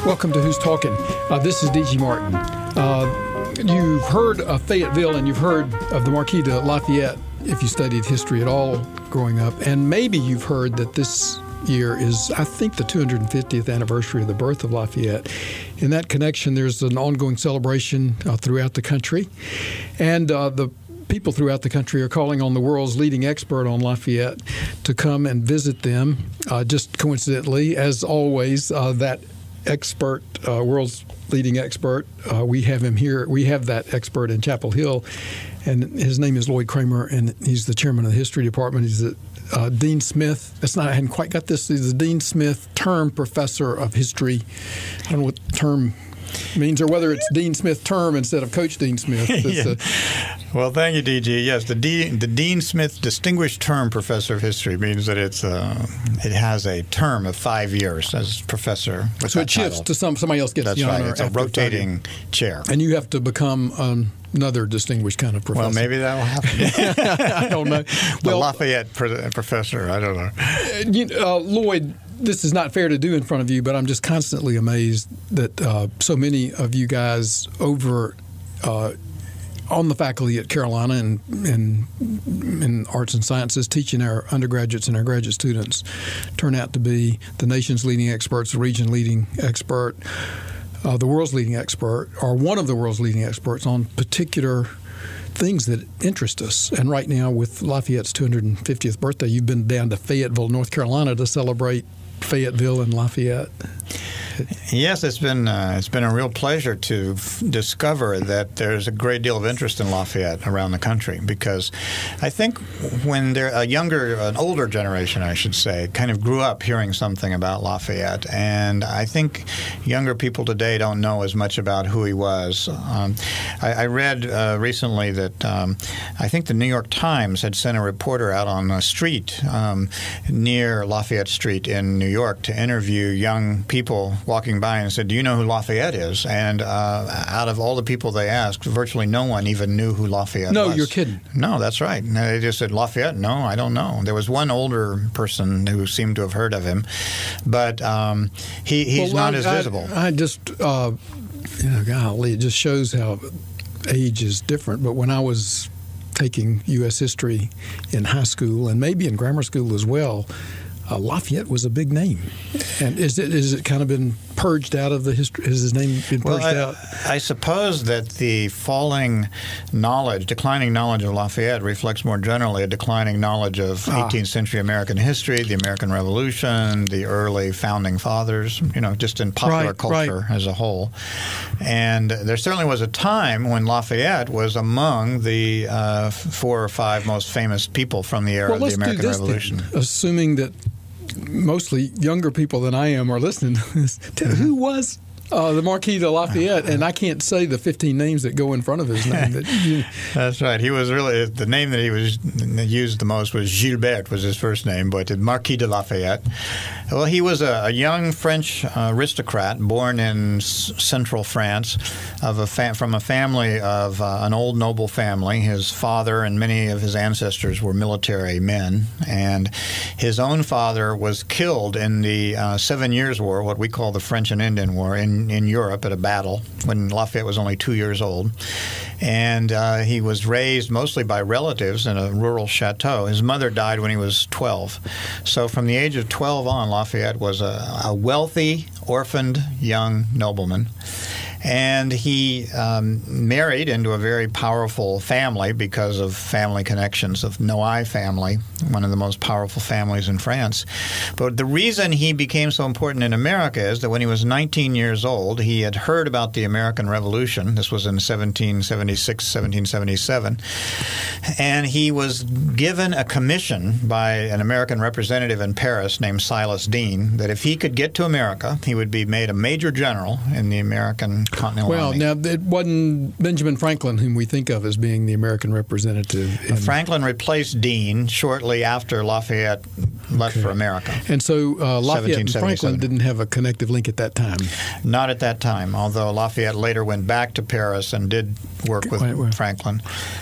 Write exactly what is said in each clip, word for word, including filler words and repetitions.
Welcome to Who's Talking. Uh, this is D G Martin. Uh, you've heard of Fayetteville and you've heard of the Marquis de Lafayette if you studied history at all growing up. And maybe you've heard that this year is, I think, the two hundred fiftieth anniversary of the birth of Lafayette. In that connection, there's an ongoing celebration uh, throughout the country. And uh, the people throughout the country are calling on the world's leading expert on Lafayette to come and visit them. Uh, just coincidentally, as always, uh, that expert, uh, world's leading expert, uh, we have him here. We have that expert in Chapel Hill, and his name is Lloyd Kramer, and he's the chairman of the history department. He's the uh, Dean Smith. That's not. I hadn't quite got this. He's the Dean Smith Term Professor of History. I don't know what term means, or whether it's Dean Smith Term instead of Coach Dean Smith. Yeah. Uh, well, thank you, D G. Yes, the, D, the Dean Smith Distinguished Term Professor of History means that it's uh, it has a term of five years as professor. So it shifts title. to some somebody else gets That's the right. honor. It's a rotating chair, and you have to become um, another distinguished kind of professor. Well, maybe that will happen. I don't know. The well, Lafayette professor. I don't know. You, uh, Lloyd. This is not fair to do in front of you, but I'm just constantly amazed that uh, so many of you guys over uh, on the faculty at Carolina and in, in arts and sciences, teaching our undergraduates and our graduate students, turn out to be the nation's leading experts, the region leading expert, uh, the world's leading expert, or one of the world's leading experts on particular things that interest us. And right now, with Lafayette's two hundred fiftieth birthday, you've been down to Fayetteville, North Carolina, to celebrate Fayetteville and Lafayette. Yes, it's been uh, it's been a real pleasure to f- discover that there's a great deal of interest in Lafayette around the country, because I think when they're a younger, an older generation, I should say, kind of grew up hearing something about Lafayette, and I think younger people today don't know as much about who he was. Um, I, I read uh, recently that um, I think the New York Times had sent a reporter out on a street um, near Lafayette Street in New York to interview young people walking by and said, do you know who Lafayette is? And uh, out of all the people they asked, virtually no one even knew who Lafayette no, was. No, you're kidding. No, that's right. And they just said, Lafayette? No, I don't know. There was one older person who seemed to have heard of him, but um, he, he's well, not I, as I, visible. I just, uh, you know, golly, it just shows how age is different. But when I was taking U S history in high school and maybe in grammar school as well, Uh, Lafayette was a big name, and is it is it kind of been purged out of the history? Has his name been purged well, I, out? I suppose that the falling knowledge, declining knowledge of Lafayette reflects more generally a declining knowledge of ah. eighteenth century American history, the American Revolution, the early founding fathers, you know, just in popular right, culture right. as a whole. And there certainly was a time when Lafayette was among the uh, four or five most famous people from the era well, of the American do this Revolution. Then, assuming that mostly younger people than I am are listening to this. Who was uh, the Marquis de Lafayette? And I can't say the fifteen names that go in front of his name. That you, That's right. He was really the name that he was used the most was Gilbert was his first name, but Marquis de Lafayette. Well, he was a, a young French uh, aristocrat born in s- central France, of a fam- from a family of uh, an old noble family. His father and many of his ancestors were military men, and his own father was killed in the uh, Seven Years' War, what we call the French and Indian War, in, in Europe at a battle when Lafayette was only two years old. And uh, he was raised mostly by relatives in a rural chateau. His mother died when he was twelve. So from the age of twelve on, Lafayette was a, a wealthy, orphaned young nobleman. And he um, married into a very powerful family because of family connections of Noailles family, one of the most powerful families in France. But the reason he became so important in America is that when he was nineteen years old, he had heard about the American Revolution. This was in seventeen seventy-six, seventeen seventy-seven. And he was given a commission by an American representative in Paris named Silas Deane that if he could get to America, he would be made a major general in the American Continental well, Army. now, it wasn't Benjamin Franklin whom we think of as being the American representative. In... Franklin replaced Deane shortly after Lafayette left okay. for America. And so uh, Lafayette and Franklin didn't have a connective link at that time? Not at that time, although Lafayette later went back to Paris and did work with wait, wait. Franklin.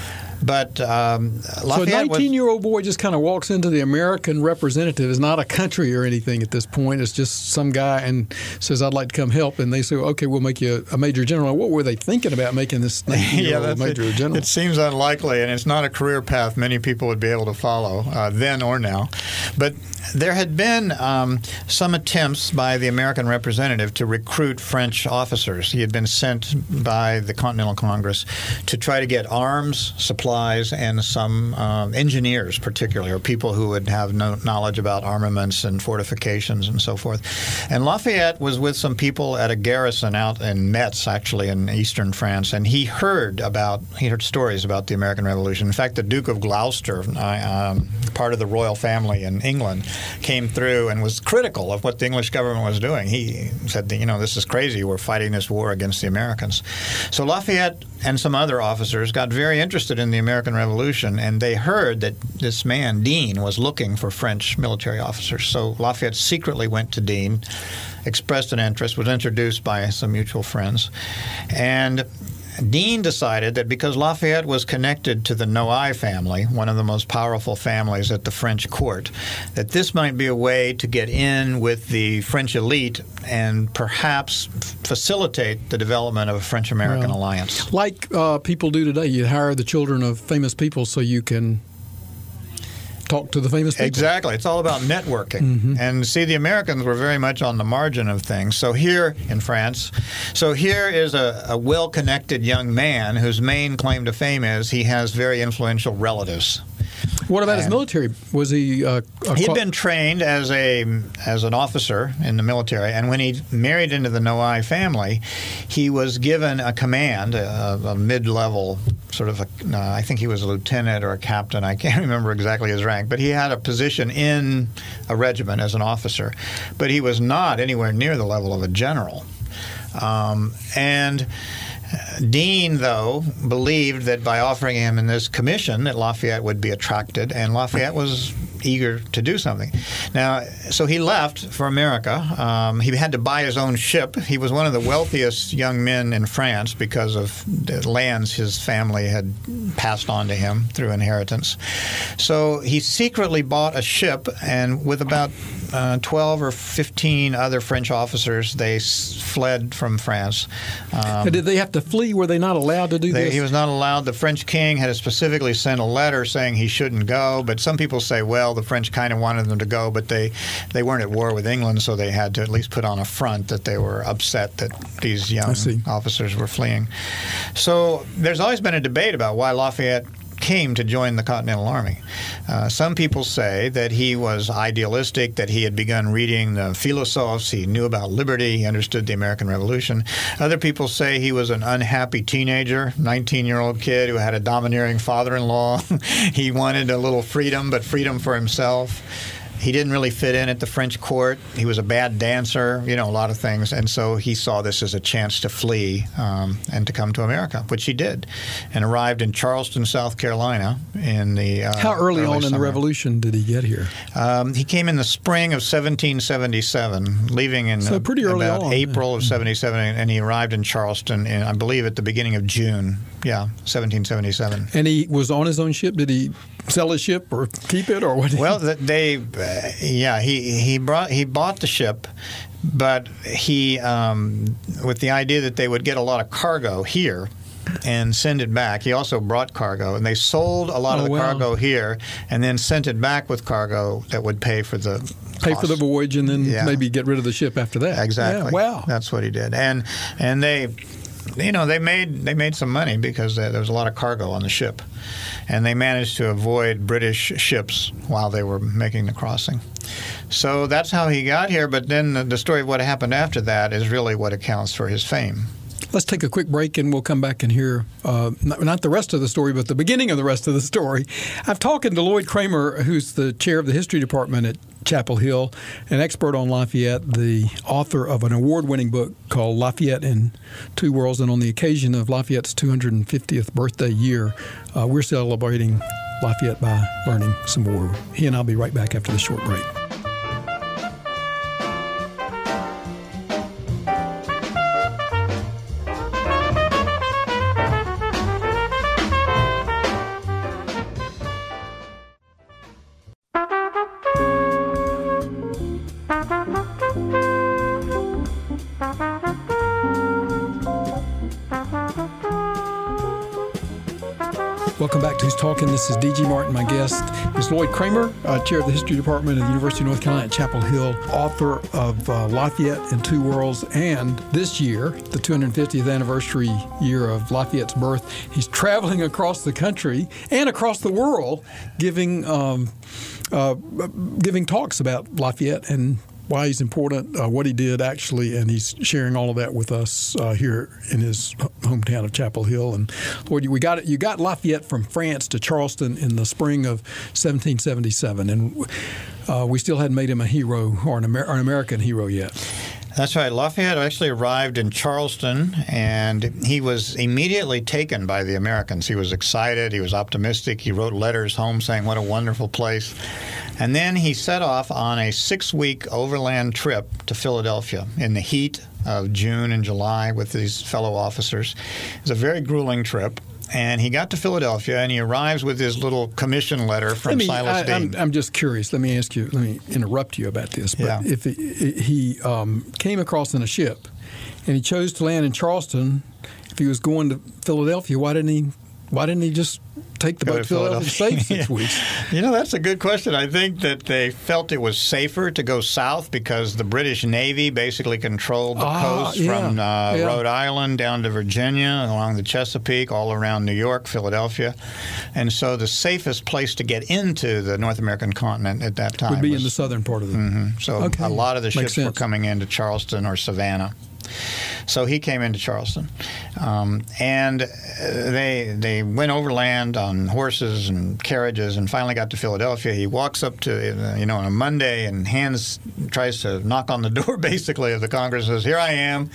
But um, So a Lafayette was, nineteen-year-old boy just kind of walks into the American representative. It's not a country or anything at this point. It's just some guy and says, "I'd like to come help." And they say, "Okay, we'll make you a, a major general." What were they thinking about making this nineteen-year-old yeah, major it. general? It seems unlikely, and it's not a career path many people would be able to follow uh, then or now. But there had been um, some attempts by the American representative to recruit French officers. He had been sent by the Continental Congress to try to get arms, supplies, and some um, engineers, particularly, or people who would have no knowledge about armaments and fortifications and so forth. And Lafayette was with some people at a garrison out in Metz, actually, in eastern France, and he heard about, he heard stories about the American Revolution. In fact, the Duke of Gloucester, uh, um, part of the royal family in England, came through and was critical of what the English government was doing. He said, you know, this is crazy. We're fighting this war against the Americans. So Lafayette and some other officers got very interested in the American Revolution, and they heard that this man, Dean, was looking for French military officers. So Lafayette secretly went to Dean, expressed an interest, was introduced by some mutual friends, and Dean decided that because Lafayette was connected to the Noailles family, one of the most powerful families at the French court, that this might be a way to get in with the French elite and perhaps facilitate the development of a French-American Well, alliance. Like uh, people do today, you hire the children of famous people so you can talk to the famous people. Exactly. It's all about networking. Mm-hmm. And see, the Americans were very much on the margin of things. So here in France, so here is a, a well-connected young man whose main claim to fame is he has very influential relatives. What about his And- military? Was he? Uh, a He'd co- been trained as a as an officer in the military, and when he married into the Noailles family, he was given a command, a, a mid-level sort of a, uh, I think he was a lieutenant or a captain. I can't remember exactly his rank, but he had a position in a regiment as an officer, but he was not anywhere near the level of a general. Um, and Dean, though, believed that by offering him in this commission that Lafayette would be attracted, and Lafayette was eager to do something. Now, so he left for America. Um, he had to buy his own ship. He was one of the wealthiest young men in France because of the lands his family had passed on to him through inheritance. So he secretly bought a ship, and with about uh, twelve or fifteen other French officers, they s- fled from France. Um, Did they have to flee? Were they not allowed to do They, this? he was not allowed. The French king had specifically sent a letter saying he shouldn't go, but some people say, well, the French kind of wanted them to go, but they, they weren't at war with England, so they had to at least put on a front that they were upset that these young I see. officers were fleeing. So there's always been a debate about why Lafayette came to join the Continental Army. Uh, some people say that he was idealistic, that he had begun reading the philosophes, he knew about liberty, he understood the American Revolution. Other people say he was an unhappy teenager, nineteen-year-old kid who had a domineering father-in-law. He wanted a little freedom, but freedom for himself. He didn't really fit in at the French court. He was a bad dancer, you know, a lot of things. And so he saw this as a chance to flee um, and to come to America, which he did, and arrived in Charleston, South Carolina in the uh, How early, on in the summer. Revolution did he get here? Um, he came in the spring of seventeen seventy-seven, leaving in So uh, pretty early about on. April of seventy-seven, and he arrived in Charleston, in, I believe, at the beginning of June. Yeah, seventeen seventy-seven. And he was on his own ship. Did he sell his ship or keep it, or what? did he- Well, th- they, uh, yeah, he he brought he bought the ship, but he um, with the idea that they would get a lot of cargo here and send it back. He also brought cargo, and they sold a lot Oh, of the wow. cargo here, and then sent it back with cargo that would pay for the pay for the cost. voyage and then Yeah. maybe get rid of the ship after that. Exactly. Yeah, wow. That's what he did, and and they, you know, they made they made some money because there was a lot of cargo on the ship, and they managed to avoid British ships while they were making the crossing. So that's how he got here. But then the, the story of what happened after that is really what accounts for his fame. Let's take a quick break and we'll come back and hear uh, not, not the rest of the story, but the beginning of the rest of the story. I'm talking to Lloyd Kramer, who's the chair of the history department at Chapel Hill, an expert on Lafayette, the author of an award-winning book called Lafayette in Two Worlds. And on the occasion of Lafayette's two hundred fiftieth birthday year, uh, we're celebrating Lafayette by learning some more. He and I'll be right back after the short break. Welcome back to Who's Talking. This is D G Martin. My guest is Lloyd Kramer, uh, chair of the History Department at the University of North Carolina at Chapel Hill, author of uh, Lafayette in Two Worlds, and this year, the two hundred fiftieth anniversary year of Lafayette's birth, he's traveling across the country and across the world giving um, uh, giving talks about Lafayette and why he's important, uh, what he did actually, and he's sharing all of that with us uh, here in his hometown of Chapel Hill. And Lloyd, we got it. You got Lafayette from France to Charleston in the spring of seventeen seventy-seven, and uh, we still hadn't made him a hero or an, Amer- an American hero yet. That's right. Lafayette actually arrived in Charleston, and he was immediately taken by the Americans. He was excited. He was optimistic. He wrote letters home saying what a wonderful place. And then he set off on a six-week overland trip to Philadelphia in the heat of June and July with these fellow officers. It was a very grueling trip. And he got to Philadelphia, and he arrives with his little commission letter from me, Silas I, Deane. I'm, I'm just curious. Let me ask you. Let me interrupt you about this. But yeah. if he, he um, came across in a ship, and he chose to land in Charleston, if he was going to Philadelphia, why didn't he? Why didn't he just take the Go boat to to Philadelphia and save six yeah. weeks? You know, that's a good question. I think that they felt it was safer to go south because the British Navy basically controlled the ah, coast yeah, from uh, yeah. Rhode Island down to Virginia, along the Chesapeake, all around New York, Philadelphia. And so the safest place to get into the North American continent at that time would be was, in the southern part of the. Mm-hmm. So okay. a lot of the Makes ships sense. were coming into Charleston or Savannah. So he came into Charleston, um, and they they went overland on horses and carriages, and finally got to Philadelphia. He walks up to you know on a Monday and hands tries to knock on the door basically of the Congress. Says, "Here I am,"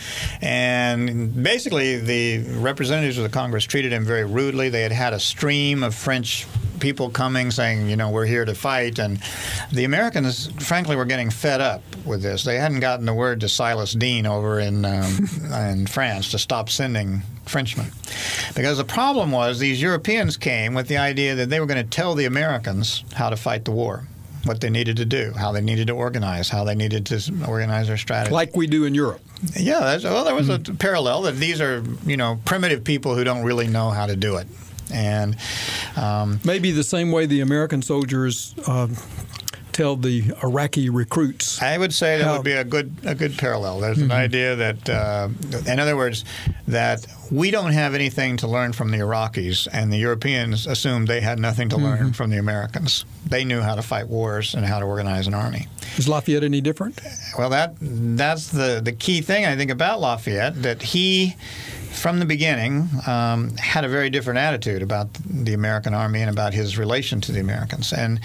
and basically the representatives of the Congress treated him very rudely. They had had a stream of French people coming saying, you know, we're here to fight, and the Americans, frankly, were getting fed up with this. They hadn't gotten the word to Silas Deane over in um, in France to stop sending Frenchmen, because the problem was these Europeans came with the idea that they were going to tell the Americans how to fight the war, what they needed to do, how they needed to organize, how they needed to organize their strategy. Like we do in Europe. Yeah, that's, well, there was a parallel that these are, you know, primitive people who don't really know how to do it. And um, maybe the same way the American soldiers uh, tell the Iraqi recruits. I would say that how, would be a good a good parallel. There's mm-hmm. an idea that, uh, in other words, that we don't have anything to learn from the Iraqis, and the Europeans assumed they had nothing to learn mm-hmm. from the Americans. They knew how to fight wars and how to organize an army. Is Lafayette any different? Well, that that's the, the key thing, I think, about Lafayette, that he, from the beginning, um, had a very different attitude about the American army and about his relation to the Americans. And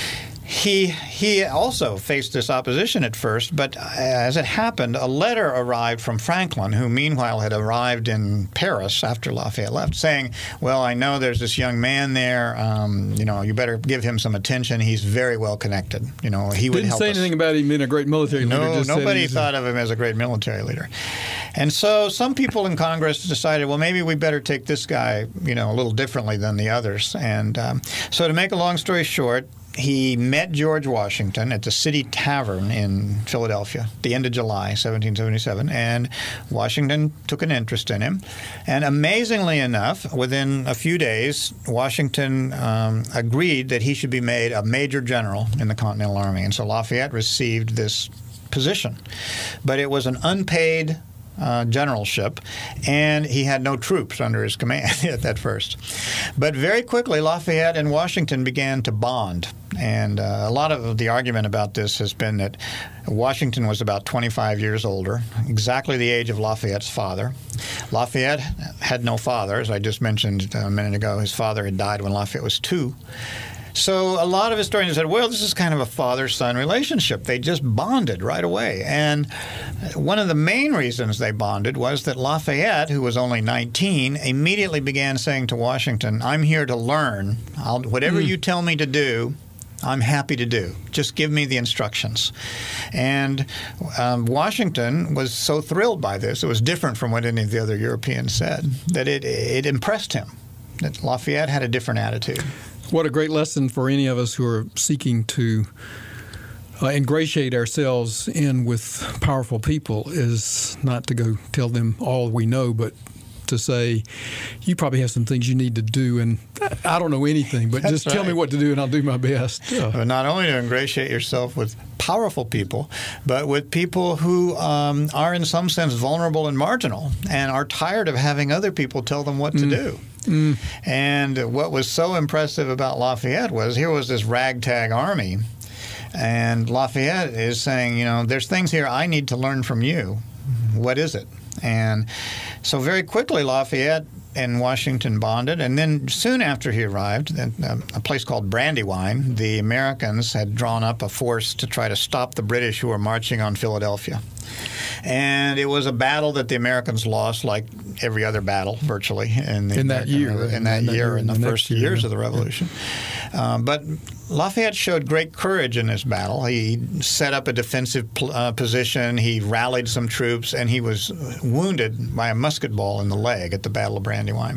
He he also faced this opposition at first, but as it happened, a letter arrived from Franklin, who meanwhile had arrived in Paris after Lafayette left, saying, well, I know there's this young man there. Um, you know, you better give him some attention. He's very well connected. You know, he would Didn't help say us. anything about him being a great military leader. No, just said nobody he's thought a, of him as a great military leader. And so some people in Congress decided, well, maybe we better take this guy, you know, a little differently than the others. And um, so to make a long story short, he met George Washington at the City Tavern in Philadelphia at the end of July, seventeen seventy-seven, and Washington took an interest in him. And amazingly enough, within a few days, Washington um, agreed that he should be made a major general in the Continental Army. And so Lafayette received this position. But it was an unpaid Uh, generalship, and he had no troops under his command at that first. But very quickly, Lafayette and Washington began to bond. And uh, a lot of the argument about this has been that Washington was about twenty-five years older, exactly the age of Lafayette's father. Lafayette had no father, as I just mentioned a minute ago. His father had died when Lafayette was two. So a lot of historians said, well, this is kind of a father-son relationship. They just bonded right away. And one of the main reasons they bonded was that Lafayette, who was only nineteen, immediately began saying to Washington, I'm here to learn. I'll, whatever mm. you tell me to do, I'm happy to do. Just give me the instructions. And um, Washington was so thrilled by this. It was different from what any of the other Europeans said, that it, it impressed him, that Lafayette had a different attitude. What a great lesson for any of us who are seeking to uh, ingratiate ourselves in with powerful people is not to go tell them all we know, but to say, you probably have some things you need to do, and I don't know anything, but That's just tell right. me what to do, and I'll do my best. Uh, But not only to ingratiate yourself with powerful people, but with people who um, are in some sense vulnerable and marginal and are tired of having other people tell them what to Mm. do. mm, And what was so impressive about Lafayette was here was this ragtag army, and Lafayette is saying, you know, there's things here I need to learn from you. What is it? And so very quickly Lafayette and Washington bonded, and then soon after he arrived, at a place called Brandywine, the Americans had drawn up a force to try to stop the British who were marching on Philadelphia. And it was a battle that the Americans lost, like every other battle, virtually, in, the In that American year, Revo- in in that that year, year, in the in the first next year, years yeah. of the Revolution. Um, but Lafayette showed great courage in this battle. He set up a defensive pl- uh, position. He rallied some troops, and he was wounded by a musket ball in the leg at the Battle of Brandywine.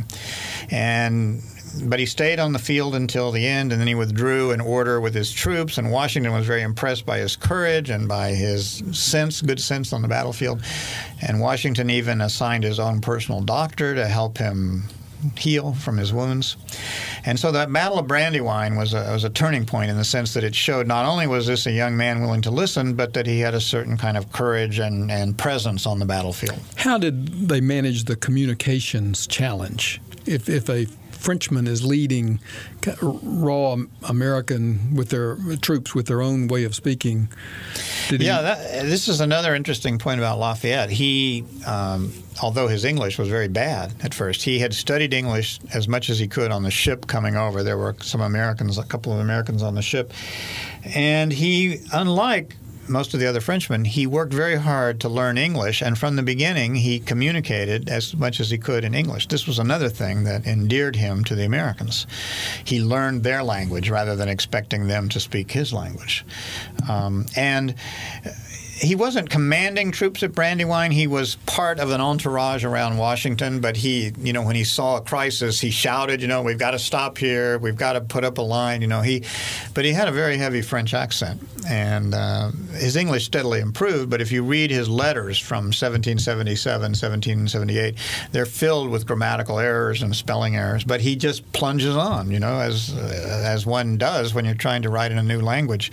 And but he stayed on the field until the end, and then he withdrew in order with his troops. And Washington was very impressed by his courage and by his sense, good sense on the battlefield. And Washington even assigned his own personal doctor to help him heal from his wounds. And so that Battle of Brandywine was a, was a turning point in the sense that it showed not only was this a young man willing to listen, but that he had a certain kind of courage and, and presence on the battlefield. How did they manage the communications challenge? If if a Frenchman is leading raw American with their troops with their own way of speaking, did he? Yeah, that, this is another interesting point about Lafayette. He, um, although his English was very bad at first, he had studied English as much as he could on the ship coming over. There were some Americans, a couple of Americans on the ship, and he, unlike most of the other Frenchmen, he worked very hard to learn English, and from the beginning he communicated as much as he could in English. This was another thing that endeared him to the Americans. He learned their language rather than expecting them to speak his language. Um, and he wasn't commanding troops at Brandywine. He was part of an entourage around Washington, but he, you know, when he saw a crisis, he shouted, you know, we've got to stop here. We've got to put up a line, you know. He, but he had a very heavy French accent, and uh, his English steadily improved. But if you read his letters from seventeen seventy-seven, seventeen seventy-eight, they're filled with grammatical errors and spelling errors. But he just plunges on, you know, as uh, as one does when you're trying to write in a new language.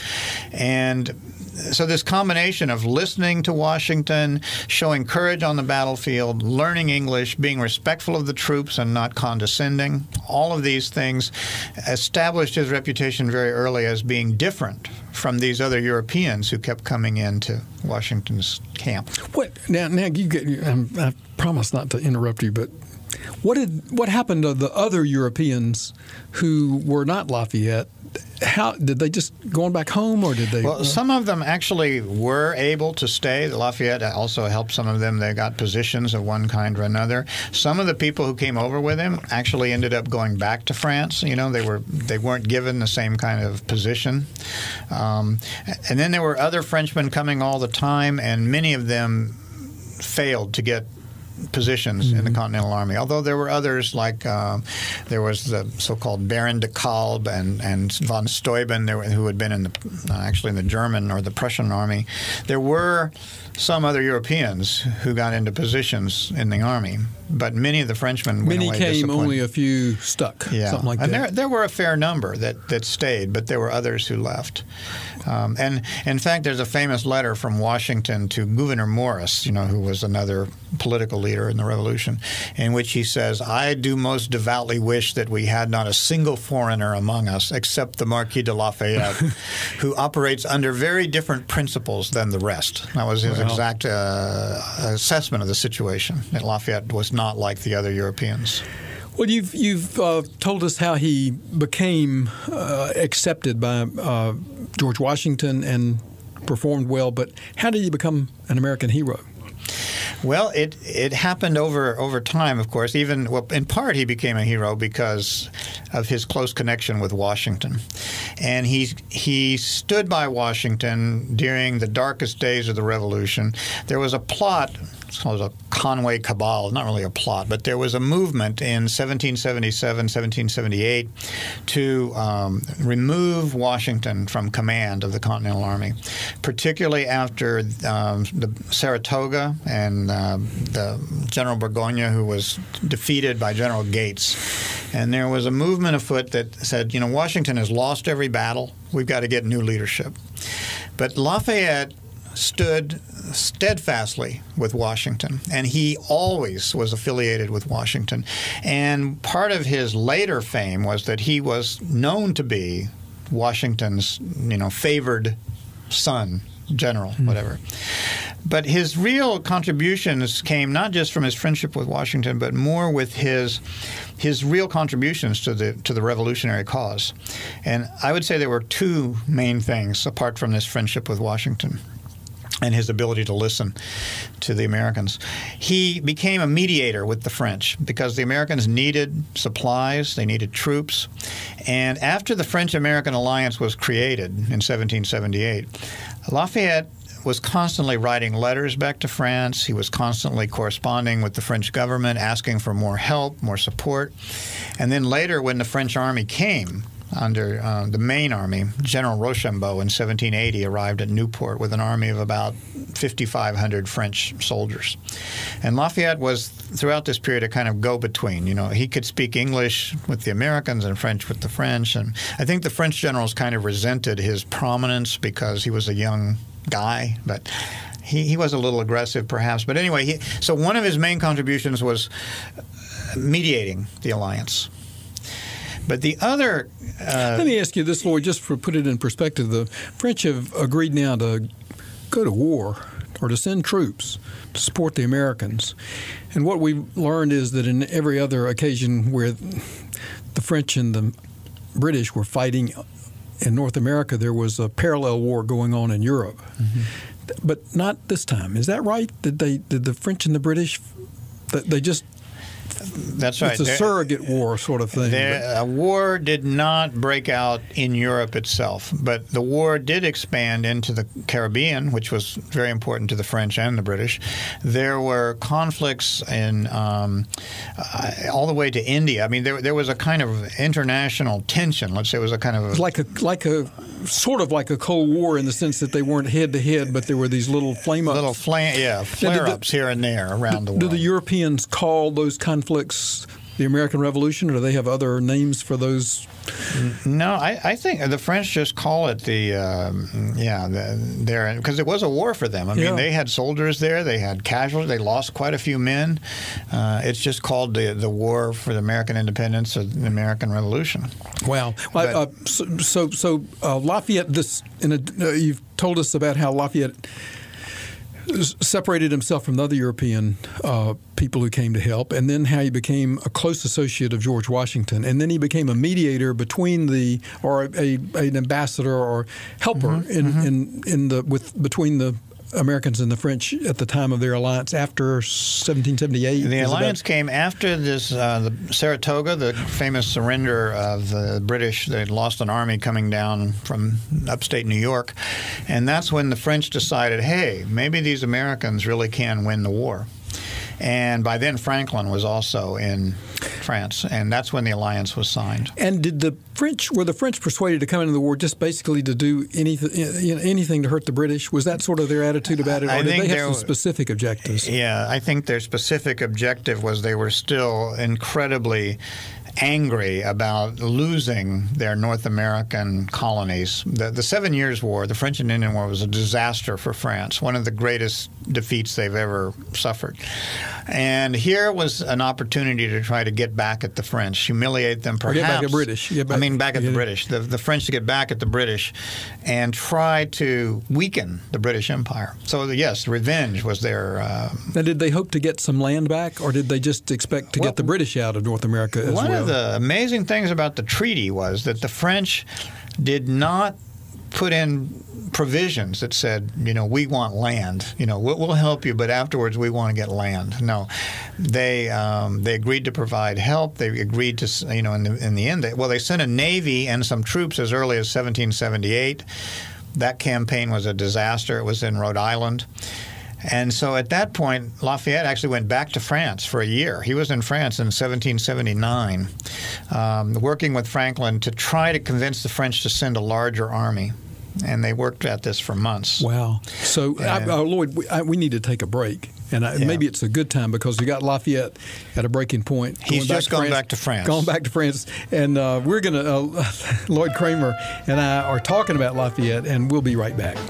And so this combination of listening to Washington, showing courage on the battlefield, learning English, being respectful of the troops and not condescending, all of these things established his reputation very early as being different from these other Europeans who kept coming into Washington's camp. What now? Now you get. Um, I promise not to interrupt you, but what did what happened to the other Europeans who were not Lafayette? How did they just going back home, or did they? Well, uh, some of them actually were able to stay. Lafayette also helped some of them. They got positions of one kind or another. Some of the people who came over with him actually ended up going back to France. You know, they were they weren't given the same kind of position. Um, and then there were other Frenchmen coming all the time, and many of them failed to get positions mm-hmm. in the Continental Army, although there were others like uh, there was the so-called Baron de Kalb and, and von Steuben there, who had been in the uh, actually in the German or the Prussian army. There were some other Europeans who got into positions in the army, but many of the Frenchmen many went away came, disappointed. only a few stuck. Yeah, something like and that. there there were a fair number that, that stayed, but there were others who left. Um, and in fact, there's a famous letter from Washington to Gouverneur Morris, you know, who was another political leader in the Revolution, in which he says, "I do most devoutly wish that we had not a single foreigner among us except the Marquis de Lafayette, who operates under very different principles than the rest." That was his Wow. exact uh, assessment of the situation, that Lafayette was not like the other Europeans. Well, you've you've uh, told us how he became uh, accepted by uh, George Washington and performed well, but how did he become an American hero? Well, it it happened over over time, of course. Even well, in part, he became a hero because of his close connection with Washington, and he he stood by Washington during the darkest days of the Revolution. There was a plot It's called a Conway Cabal. Not really a plot, but there was a movement in seventeen seventy-seven, seventeen seventy-eight to um, remove Washington from command of the Continental Army, particularly after um, the Saratoga and uh, the General Burgoyne, who was defeated by General Gates. And there was a movement afoot that said, you know, Washington has lost every battle. We've got to get new leadership. But Lafayette stood steadfastly with Washington, and he always was affiliated with Washington. And part of his later fame was that he was known to be Washington's, you know, favored son, general, mm-hmm. whatever. But his real contributions came not just from his friendship with Washington, but more with his his real contributions to the to the revolutionary cause. And I would say there were two main things apart from this friendship with Washington and his ability to listen to the Americans. He became a mediator with the French because the Americans needed supplies, they needed troops. And after the French-American alliance was created in seventeen seventy-eight, Lafayette was constantly writing letters back to France. He was constantly corresponding with the French government, asking for more help, more support. And then later, when the French army came under uh, the main army, General Rochambeau in seventeen eighty arrived at Newport with an army of about fifty-five hundred French soldiers. And Lafayette was, throughout this period, a kind of go-between. You know, he could speak English with the Americans and French with the French. And I think the French generals kind of resented his prominence because he was a young guy, but he, he was a little aggressive perhaps. But anyway, he, so one of his main contributions was mediating the alliance. But the other... Uh, Let me ask you this, Lloyd, just for put it in perspective. The French have agreed now to go to war or to send troops to support the Americans. And what we've learned is that in every other occasion where the French and the British were fighting in North America, there was a parallel war going on in Europe. Mm-hmm. But not this time. Is that right? Did they? Did the French and the British, they just... That's right. It's a there, surrogate war sort of thing. There, a war did not break out in Europe itself, but the war did expand into the Caribbean, which was very important to the French and the British. There were conflicts in um, uh, all the way to India. I mean, there there was a kind of international tension. Let's say it was a kind of a, it was like a like a sort of like a Cold War in the sense that they weren't head to head, but there were these little flame ups, little flame, yeah, flare ups here and there around do, the world. Do the Europeans call those conflicts the American Revolution, or do they have other names for those? No, I, I think the French just call it the, um, yeah, the, their, because it was a war for them. I mean, yeah. they had soldiers there, they had casualties, they lost quite a few men. Uh, it's just called the the War for the American Independence or the American Revolution. Wow. Well, but, uh, so so, so uh, Lafayette, this in a, uh, you've told us about how Lafayette separated himself from the other European uh, people who came to help, and then how he became a close associate of George Washington, and then he became a mediator between the, or a, a an ambassador or helper mm-hmm, in, mm-hmm. in in the with between the Americans and the French at the time of their alliance after seventeen seventy-eight. The alliance that? came after this, uh, the Saratoga, the famous surrender of the British. They'd lost an army coming down from upstate New York. And that's when the French decided, hey, maybe these Americans really can win the war. And by then, Franklin was also in France, and that's when the alliance was signed. And did the French were the French persuaded to come into the war just basically to do anything, you know, anything to hurt the British? Was that sort of their attitude about it, or I did think they have some specific objectives? Yeah, I think their specific objective was they were still incredibly angry about losing their North American colonies. The, the Seven Years' War, the French and Indian War, was a disaster for France, one of the greatest defeats they've ever suffered. And here was an opportunity to try to get back at the French, humiliate them perhaps. Or get back at British. Get back, I mean, back at yeah. the British. The, the French to get back at the British and try to weaken the British Empire. So, yes, revenge was their... Uh, now, did they hope to get some land back, or did they just expect to well, get the British out of North America as one well? One of the amazing things about the treaty was that the French did not put in provisions that said, you know, we want land. You know, we'll, we'll help you, but afterwards we want to get land. No, they um, they agreed to provide help. They agreed to, you know, in the in the end, they, well, they sent a navy and some troops as early as seventeen seventy-eight. That campaign was a disaster. It was in Rhode Island. And so at that point, Lafayette actually went back to France for a year. He was in France in seventeen seventy-nine, um, working with Franklin to try to convince the French to send a larger army. And they worked at this for months. Wow. So, I, uh, Lloyd, we, I, we need to take a break. And I, yeah. maybe it's a good time because we got Lafayette at a breaking point. He's just gone back to France. Gone back to France. And uh, we're going to, uh, Lloyd Kramer and I are talking about Lafayette, and we'll be right back.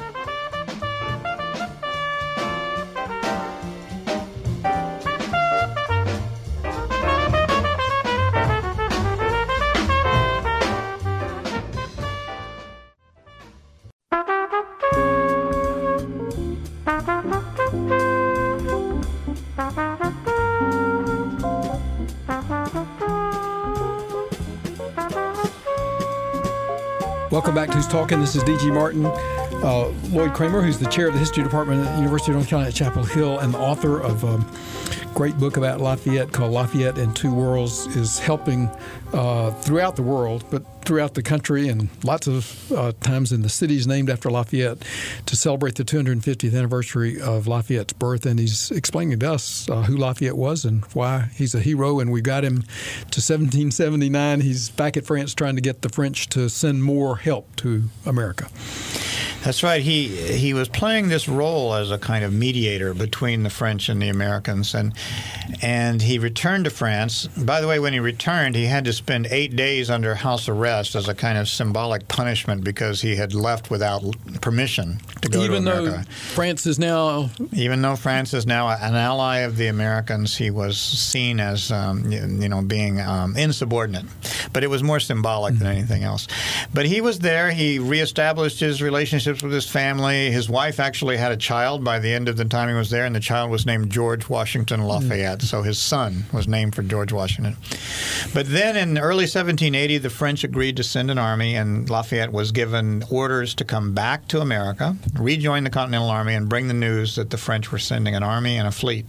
Welcome back to Who's Talking. This is D G Martin. Uh, Lloyd Kramer, who's the chair of the History Department at the University of North Carolina at Chapel Hill and the author of a great book about Lafayette called Lafayette in Two Worlds, is helping uh, throughout the world, but throughout the country and lots of uh, times in the cities named after Lafayette to celebrate the two hundred fiftieth anniversary of Lafayette's birth. And he's explaining to us uh, who Lafayette was and why he's a hero. And we got him to seventeen seventy-nine. He's back at France trying to get the French to send more help to America. That's right. He he was playing this role as a kind of mediator between the French and the Americans, and and he returned to France. By the way, when he returned, he had to spend eight days under house arrest as a kind of symbolic punishment because he had left without permission to go Even to America. Even though France is now... Even though France is now an ally of the Americans, he was seen as, um, you know, being um, insubordinate. But it was more symbolic mm-hmm. than anything else. But he was there. He reestablished his relationships with his family. His wife actually had a child by the end of the time he was there, and the child was named George Washington Lafayette. Mm-hmm. So his son was named for George Washington. But then in early seventeen eighty, the French agreed to send an army, and Lafayette was given orders to come back to America, rejoin the Continental Army, and bring the news that the French were sending an army and a fleet.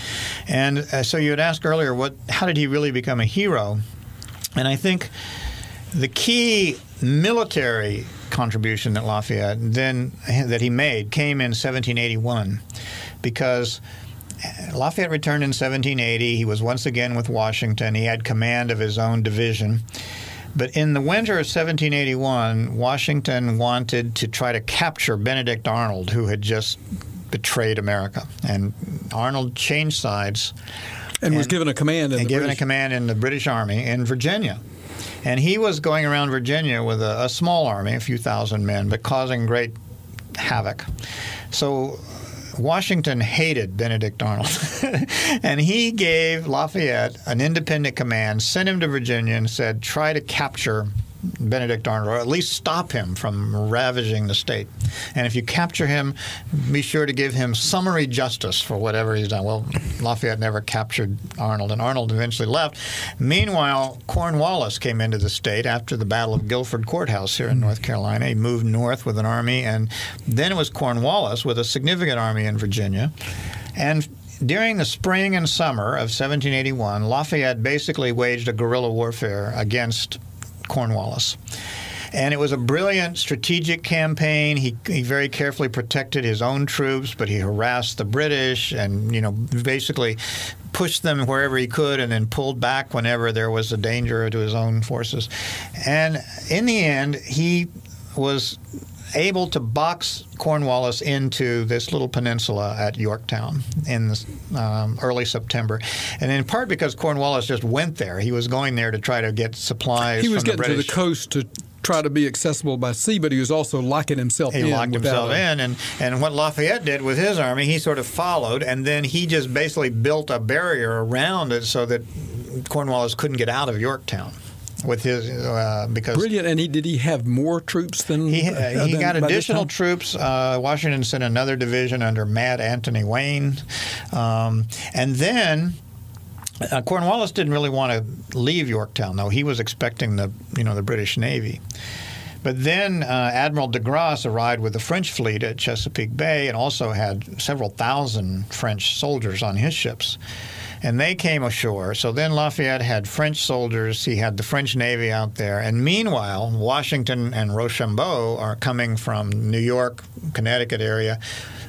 And uh, so you had asked earlier, what? how did he really become a hero? And I think the key military contribution that Lafayette then that he made came in seventeen eighty-one, because Lafayette returned in seventeen eighty. He was once again with Washington. He had command of his own division. But in the winter of seventeen eighty-one, Washington wanted to try to capture Benedict Arnold, who had just betrayed America. And Arnold changed sides. And, and was given a command in and the given British. a command in the British Army in Virginia. And he was going around Virginia with a, a small army, a few thousand men, but causing great havoc. So Washington hated Benedict Arnold. And he gave Lafayette an independent command, sent him to Virginia, and said, try to capture Benedict Arnold, or at least stop him from ravaging the state. And if you capture him, be sure to give him summary justice for whatever he's done. Well, Lafayette never captured Arnold, and Arnold eventually left. Meanwhile, Cornwallis came into the state after the Battle of Guilford Courthouse here in North Carolina. He moved north with an army, and then it was Cornwallis with a significant army in Virginia. And during the spring and summer of seventeen eighty-one, Lafayette basically waged a guerrilla warfare against Cornwallis. And it was a brilliant strategic campaign. He, he very carefully protected his own troops, but he harassed the British and, you know, basically pushed them wherever he could and then pulled back whenever there was a danger to his own forces. And in the end, he was able to box Cornwallis into this little peninsula at Yorktown in the, um, early September. And in part because Cornwallis just went there. He was going there to try to get supplies He was from the getting British. to the coast to try to be accessible by sea, but he was also locking himself he in. He locked himself a, in. And, and what Lafayette did with his army, he sort of followed, and then he just basically built a barrier around it so that Cornwallis couldn't get out of Yorktown. With his uh, because brilliant, and he did he have more troops than he uh, he than got additional troops. Uh, Washington sent another division under Mad Anthony Wayne, um, and then uh, Cornwallis didn't really want to leave Yorktown, though. He was expecting the you know the British Navy. But then uh, Admiral de Grasse arrived with the French fleet at Chesapeake Bay and also had several thousand French soldiers on his ships. And they came ashore. So then Lafayette had French soldiers. He had the French Navy out there. And meanwhile, Washington and Rochambeau are coming from New York, Connecticut area,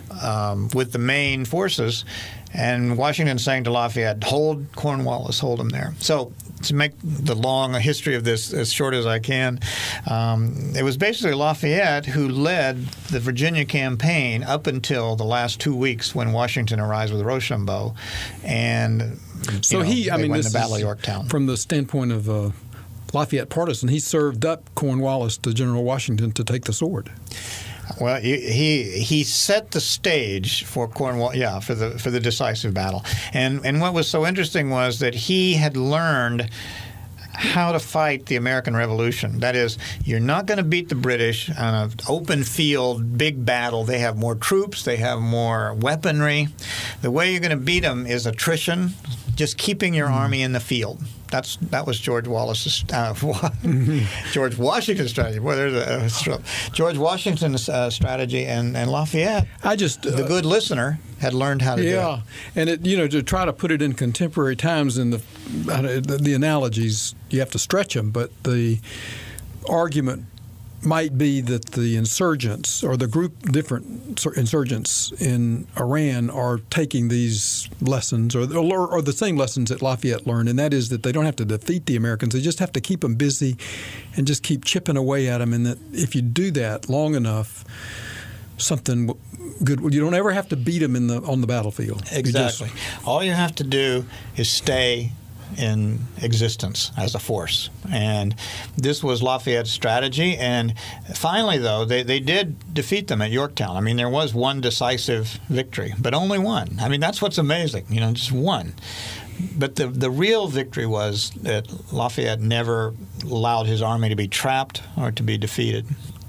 um, with the main forces, and Washington saying to Lafayette, hold Cornwallis, hold him there. So to make the long history of this as short as I can, um, it was basically Lafayette who led the Virginia campaign up until the last two weeks when Washington arrives with Rochambeau, and so you know, he, I they mean, win this the Battle is of Yorktown. From the standpoint of uh, Lafayette partisan, he served up Cornwallis to General Washington to take the sword. Well, he he set the stage for Cornwall, yeah, for the for the decisive battle. And and what was so interesting was that he had learned how to fight the American Revolution. That is, you're not going to beat the British on an open field, big battle. They have more troops. They have more weaponry. The way you're going to beat them is attrition, just keeping your army in the field. That's that was George Wallace's uh, George Washington's strategy. Well, there's a, a stroke. George Washington's uh, strategy, and, and Lafayette, I just uh, the good listener, had learned how to yeah, do it. Yeah, and it, you know, to try to put it in contemporary times, in the the, the analogies, you have to stretch them, but the argument might be that the insurgents or the group different insurgents in Iran are taking these lessons or, or, or the same lessons that Lafayette learned, and that is that they don't have to defeat the Americans. They just have to keep them busy and just keep chipping away at them, and that if you do that long enough, something good. You don't ever have to beat them in the on the battlefield. Exactly. You just, all you have to do is stay in existence as a force. And this was Lafayette's strategy. And finally, though, they, they did defeat them at Yorktown. I mean, there was one decisive victory, but only one. I mean, that's what's amazing, you know, just one. But the the real victory was that Lafayette never allowed his army to be trapped or to be defeated.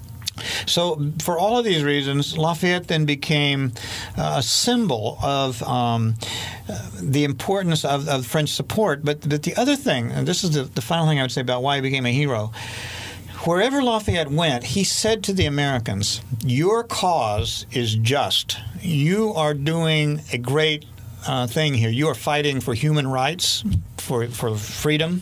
So for all of these reasons, Lafayette then became uh, a symbol of um, uh, the importance of, of French support. But, but the other thing, and this is the, the final thing I would say about why he became a hero, wherever Lafayette went, he said to the Americans, your cause is just. You are doing a great uh, thing here. You are fighting for human rights, for, for freedom.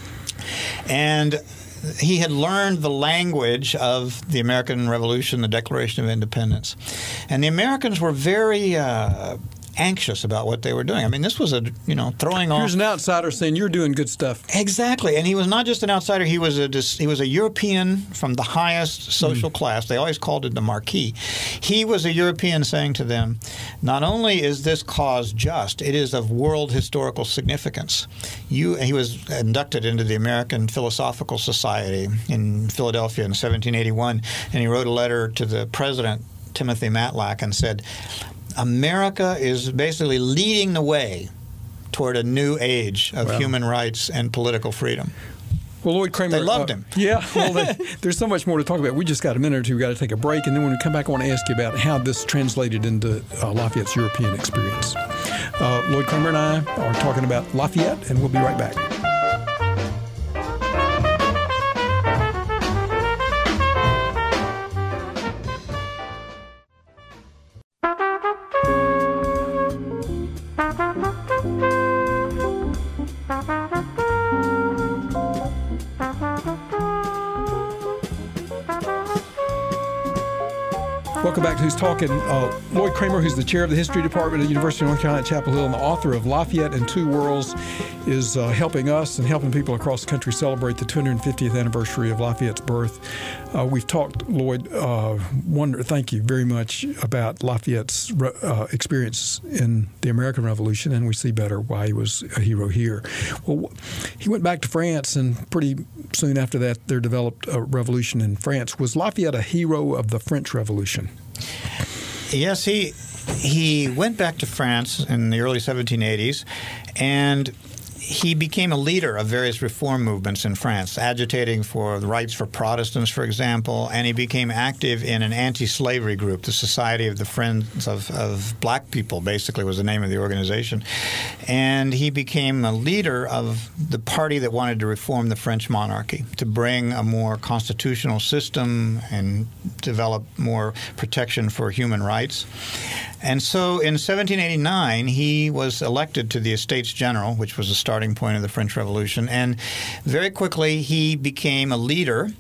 And he had learned the language of the American Revolution, the Declaration of Independence. And the Americans were very uh, anxious about what they were doing. I mean, this was a, you know, throwing off. Here's an outsider saying you're doing good stuff. Exactly. And he was not just an outsider. He was a he was a European from the highest social mm. class. They always called it the Marquis. He was a European saying to them, not only is this cause just, it is of world historical significance. You, he was inducted into the American Philosophical Society in Philadelphia in seventeen eighty-one, and he wrote a letter to the president, Timothy Matlack, and said, America is basically leading the way toward a new age of wow. human rights and political freedom. Well, Lloyd Kramer, they loved uh, him. Yeah, well, they, there's so much more to talk about. We just got a minute or two. We've got to take a break. And then when we come back, I want to ask you about how this translated into uh, Lafayette's European experience. Uh, Lloyd Kramer and I are talking about Lafayette, and we'll be right back. Welcome back to Who's Talking. Uh, Lloyd Kramer, who's the chair of the History Department at the University of North Carolina at Chapel Hill and the author of Lafayette and Two Worlds, is uh, helping us and helping people across the country celebrate the two hundred fiftieth anniversary of Lafayette's birth. Uh, we've talked, Lloyd, uh, wonder, thank you very much about Lafayette's uh, experience in the American Revolution, and we see better why he was a hero here. Well, he went back to France, and pretty soon after that, there developed a revolution in France. Was Lafayette a hero of the French Revolution? Yes, he he went back to France in the early seventeen eighties, and he became a leader of various reform movements in France, agitating for the rights for Protestants, for example, and he became active in an anti-slavery group, the Society of the Friends of, of Black People, basically was the name of the organization. And he became a leader of the party that wanted to reform the French monarchy, to bring a more constitutional system and develop more protection for human rights. And so in seventeen eighty-nine, he was elected to the Estates General, which was the starting point of the French Revolution. And very quickly, he became a leader.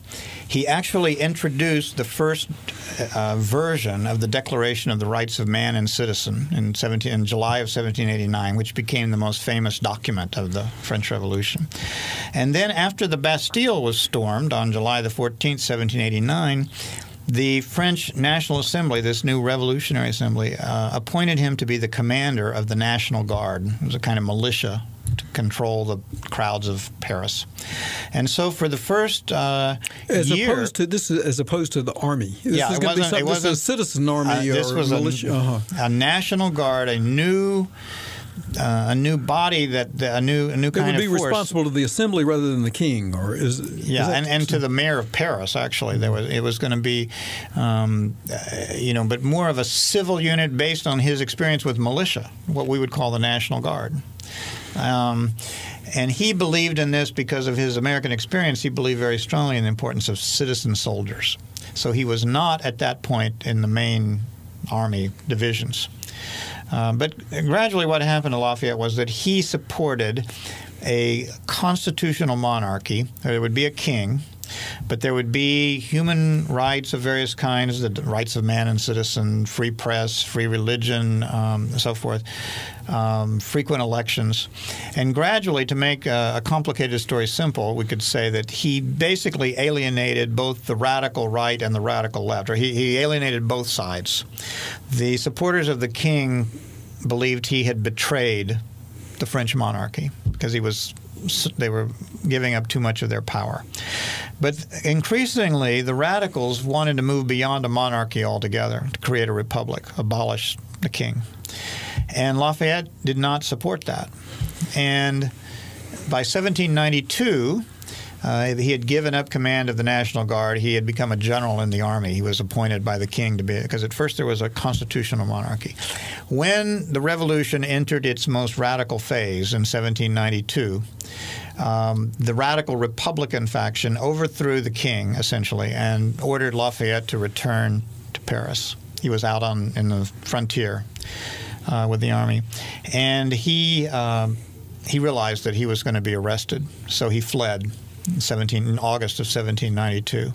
he actually introduced the first uh, version of the Declaration of the Rights of Man and Citizen in, seventeen, in July of seventeen eighty-nine, which became the most famous document of the French Revolution. And then after the Bastille was stormed on July the fourteenth, seventeen eighty-nine, the French National Assembly, this new revolutionary assembly, uh, appointed him to be the commander of the National Guard. It was a kind of militia to control the crowds of Paris. And so for the first uh, as year... Opposed to, this is as opposed to the army. This yeah, is it going to be wasn't, something, it wasn't, this is a citizen army uh, this or was militia. A, uh-huh. a National Guard, a new... Uh, a new body that a new a new kind of force. It would be responsible to the assembly rather than the king, or is yeah, is and, and to the mayor of Paris. Actually, there was it was going to be, um, uh, you know, but more of a civil unit based on his experience with militia, what we would call the National Guard. Um, and he believed in this because of his American experience. He believed very strongly in the importance of citizen soldiers. So he was not at that point in the main army divisions. Uh, but gradually what happened to Lafayette was that he supported a constitutional monarchy. There would be a king, but there would be human rights of various kinds, the rights of man and citizen, free press, free religion, um, and so forth, um, frequent elections. And gradually, to make a, a complicated story simple, we could say that he basically alienated both the radical right and the radical left, or he, he alienated both sides. The supporters of the king believed he had betrayed the French monarchy because he was they were giving up too much of their power. But increasingly, the radicals wanted to move beyond a monarchy altogether, to create a republic, abolish the king. And Lafayette did not support that. And by seventeen ninety-two, uh, he had given up command of the National Guard. He had become a general in the army. He was appointed by the king to be, because at first there was a constitutional monarchy. When the revolution entered its most radical phase in seventeen ninety-two, um, the radical Republican faction overthrew the king, essentially, and ordered Lafayette to return to Paris. He was out on in the frontier uh, with the army. And he, uh, he realized that he was going to be arrested, so he fled in, seventeen, in August of seventeen ninety-two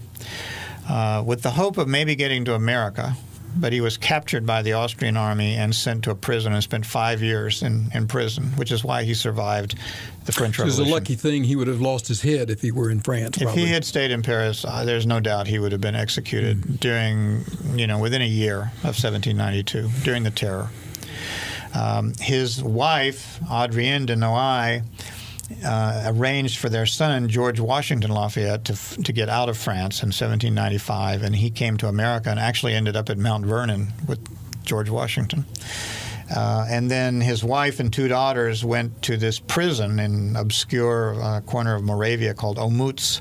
uh, with the hope of maybe getting to America. But he was captured by the Austrian army and sent to a prison and spent five years in, in prison, which is why he survived the French Revolution. It was a lucky thing he would have lost his head if he were in France. If probably. he had stayed in Paris, uh, there's no doubt he would have been executed mm. during, you know, within a year of seventeen ninety-two, during the Terror. Um, his wife, Adrienne de Noailles, Uh, arranged for their son, George Washington Lafayette, to to get out of France in seventeen ninety-five, and he came to America and actually ended up at Mount Vernon with George Washington. Uh, and then his wife and two daughters went to this prison in obscure uh, corner of Moravia called Olmütz,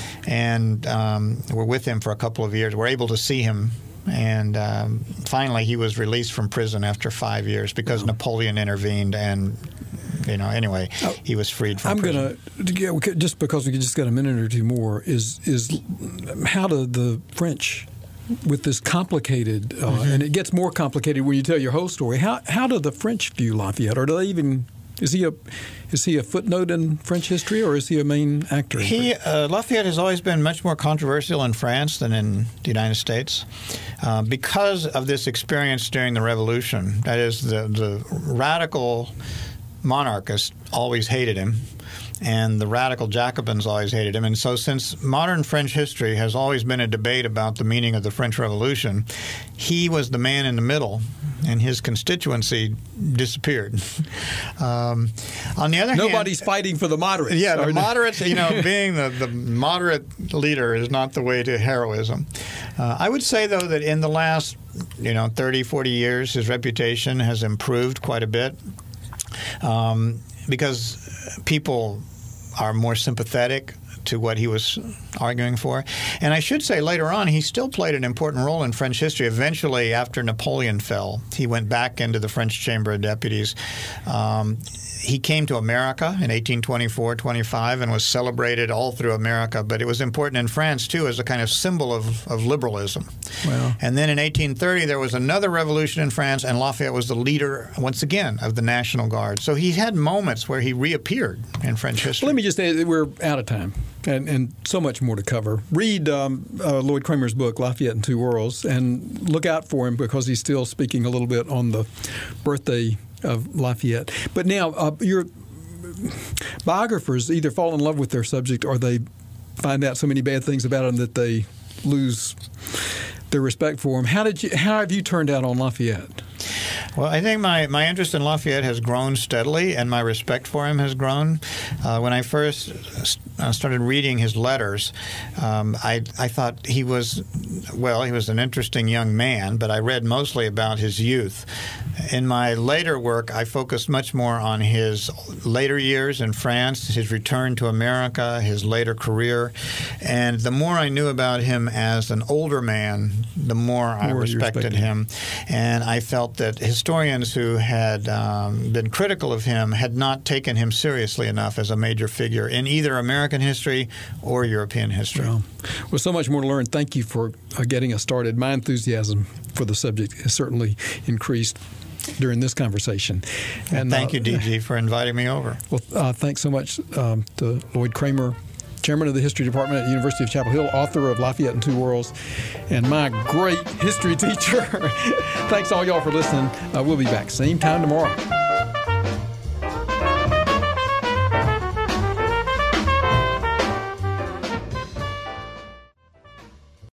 and um, were with him for a couple of years. Were able to see him. And um, finally, he was released from prison after five years because wow. Napoleon intervened, and you know, anyway, oh, he was freed from I'm prison. I'm going to, just because we just got a minute or two more, is is how do the French, with this complicated, uh, mm-hmm. and it gets more complicated when you tell your whole story, how how do the French view Lafayette, or do they even... Is he a is he a footnote in French history, or is he a main actor? He uh, Lafayette has always been much more controversial in France than in the United States uh, because of this experience during the Revolution. That is, the the radical monarchists always hated him, and the radical Jacobins always hated him. And so, since modern French history has always been a debate about the meaning of the French Revolution, he was the man in the middle, and his constituency disappeared. Um, on the other Nobody's hand, nobody's fighting for the moderates. Yeah, the moderates. You know, being the, the moderate leader is not the way to heroism. Uh, I would say, though, that in the last, you know, thirty, forty years, his reputation has improved quite a bit um, because people are more sympathetic to what he was arguing for. And I should say later on, he still played an important role in French history. Eventually, after Napoleon fell, he went back into the French Chamber of Deputies. Um, he came to America in eighteen twenty-four twenty-five and was celebrated all through America, but it was important in France, too, as a kind of symbol of, of liberalism. Wow. And then in eighteen thirty, there was another revolution in France, and Lafayette was the leader, once again, of the National Guard. So he had moments where he reappeared in French history. Well, let me just say that we're out of time, and, and so much more to cover. Read um, uh, Lloyd Kramer's book, Lafayette in Two Worlds, and look out for him because he's still speaking a little bit on the birthday of Lafayette. But now, uh, your biographers either fall in love with their subject or they find out so many bad things about him that they lose their respect for him. How did you? How have you turned out on Lafayette? Well, I think my, my interest in Lafayette has grown steadily, and my respect for him has grown. Uh, when I first uh, started reading his letters, um, I, I thought he was, well, he was an interesting young man, but I read mostly about his youth. In my later work, I focused much more on his later years in France, his return to America, his later career. And the more I knew about him as an older man, the more, more I respected him. And I felt that historians who had um, been critical of him had not taken him seriously enough as a major figure in either American history or European history. Well, well so much more to learn. Thank you for uh, getting us started. My enthusiasm for the subject has certainly increased during this conversation. And thank uh, you, D G, for inviting me over. Well, uh, thanks so much um, to Lloyd Kramer, Chairman of the History Department at the University of Chapel Hill, author of Lafayette in Two Worlds, and my great history teacher. Thanks all y'all for listening. Uh, we'll be back same time tomorrow.